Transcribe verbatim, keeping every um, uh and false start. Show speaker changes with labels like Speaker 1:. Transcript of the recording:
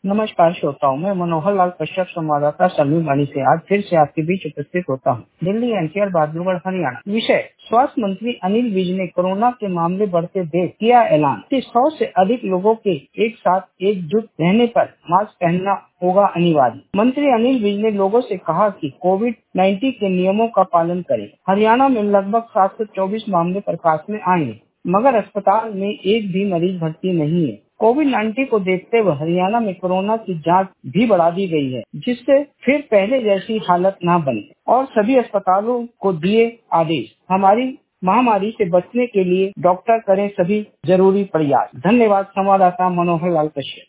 Speaker 1: नमस्कार श्रोताओं, मैं मनोहर लाल कश्यप संवाददाता सलीमवाणी से आज फिर से आपके बीच उपस्थित होता हूँ। दिल्ली एनसीआर बांधवगढ़ हरियाणा। विषय स्वास्थ्य मंत्री अनिल विज ने कोरोना के मामले बढ़ते देख किया ऐलान कि सौ से अधिक लोगों के एक साथ एकजुट रहने पर मास्क पहनना होगा अनिवार्य। मंत्री अनिल विज ने लोगों से कहा कि कोविड नाइन्टीन के नियमों का पालन करें। हरियाणा में लगभग सात सौ चौबीस मामले प्रकाश में आए हैं, मगर अस्पताल में एक भी मरीज भर्ती नहीं है। कोविड नाइन्टीन को देखते हुए हरियाणा में कोरोना की जांच भी बढ़ा दी गई है, जिससे फिर पहले जैसी हालत न बने और सभी अस्पतालों को दिए आदेश। हमारी महामारी से बचने के लिए डॉक्टर करें सभी जरूरी प्रयास। धन्यवाद। संवाददाता मनोहर लाल कश्यप।